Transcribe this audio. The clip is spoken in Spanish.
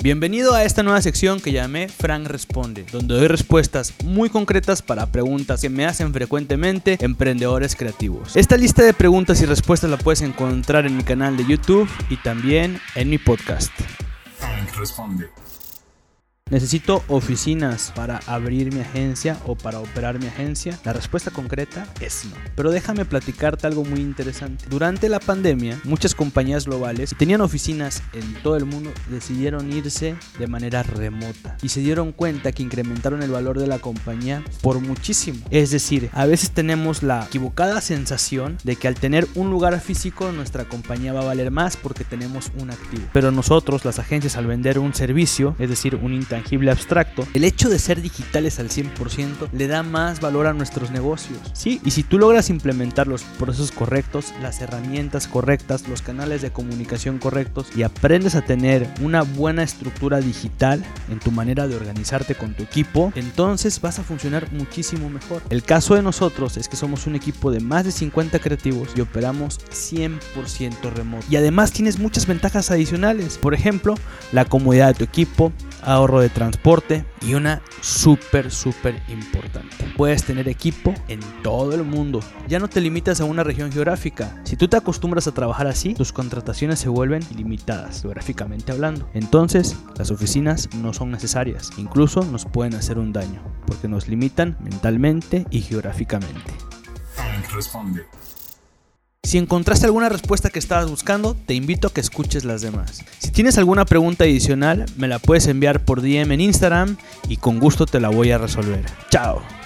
Bienvenido a esta nueva sección que llamé Frank Responde, donde doy respuestas muy concretas para preguntas que me hacen frecuentemente emprendedores creativos. Esta lista de preguntas y respuestas la puedes encontrar en mi canal de YouTube y también en mi podcast. Frank Responde. ¿Necesito oficinas para abrir mi agencia o para operar mi agencia? La respuesta concreta es no. Pero déjame platicarte algo muy interesante. Durante la pandemia, muchas compañías globales que tenían oficinas en todo el mundo decidieron irse de manera remota y se dieron cuenta que incrementaron el valor de la compañía por muchísimo. Es decir, a veces tenemos la equivocada sensación de que al tener un lugar físico nuestra compañía va a valer más porque tenemos un activo. Pero nosotros, las agencias, al vender un servicio, es decir, un intangible abstracto, el hecho de ser digitales al 100% le da más valor a nuestros negocios, ¿sí? Y si tú logras implementar los procesos correctos, las herramientas correctas, los canales de comunicación correctos y aprendes a tener una buena estructura digital en tu manera de organizarte con tu equipo, entonces vas a funcionar muchísimo mejor. El caso de nosotros es que somos un equipo de más de 50 creativos y operamos 100% remoto. Y además tienes muchas ventajas adicionales, por ejemplo, la comodidad de tu equipo, ahorro de transporte y una súper importante: puedes tener equipo en todo el mundo. Ya no te limitas a una región geográfica. Si tú te acostumbras a trabajar así, tus contrataciones se vuelven ilimitadas, geográficamente hablando. Entonces, las oficinas no son necesarias. Incluso nos pueden hacer un daño, porque nos limitan mentalmente y geográficamente. Frank Responde. Si encontraste alguna respuesta que estabas buscando, te invito a que escuches las demás. Si tienes alguna pregunta adicional, me la puedes enviar por DM en Instagram y con gusto te la voy a resolver. ¡Chao!